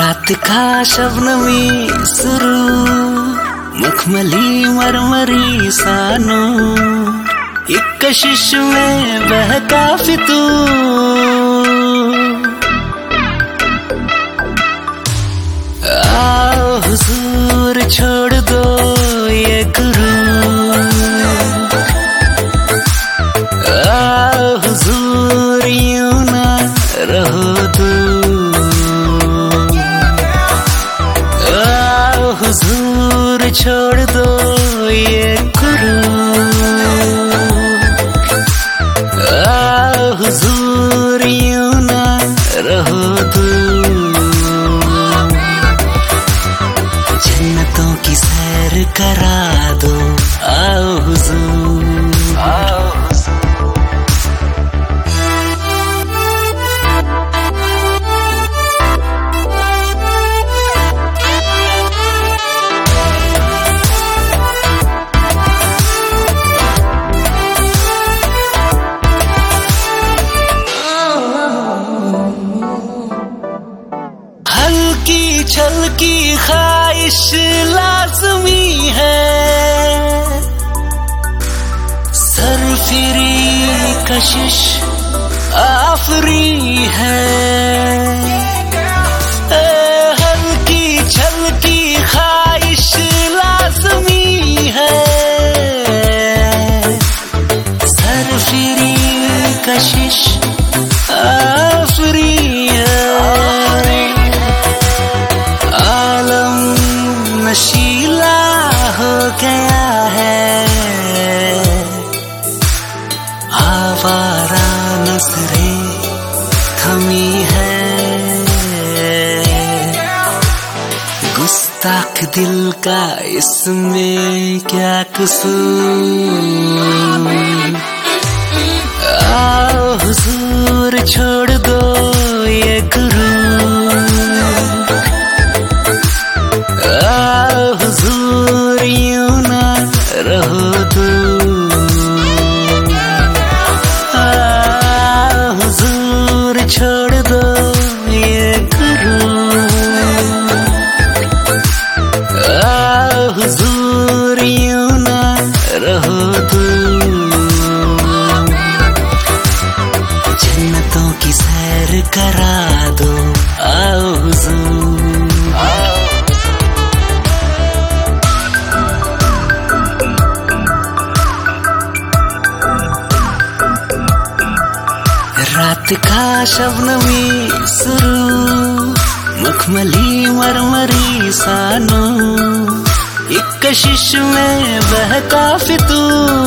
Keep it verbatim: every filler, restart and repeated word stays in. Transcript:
रात का शबनमी सुरू, मखमली मरमरी सानो, एक कशिश में बहका फितू। आओ हुजूर छोड़ दो ये गुरु, आओ हुजूर यूं ना रहो दूर, आओ हुजूर छोड़ दो ये गुरु, आओ हुजूर यूं ना रहो दूर। जन्नतों की सैर करा दो आओ हुजूर, आओ हल्की छलकी ख्वाहिश लाज़मी है, सरफिरी कशिश आफरी है। हल्की छलकी ख्वाहिश लाज़मी है, सरफिरी कशिश आफरी है। आलम नशीला हो गया है, आवारा नजरें थमी है। गुस्ताख दिल का इसमें क्या कसूर, आओ हुजूर छोड़ दो ये गुरु, आओ हुजूर यूं ना रहो दूर, आओ हुजूर छोड़ दो ये गुरु, आओ हुजूर यूं ना रहो दूर। जन्नतों की सैर करा दो आओ हुजूर, आओ। रात का शबनमी सुरू, मखमली मरमरी सानो, एक कशिश में बहका फितू।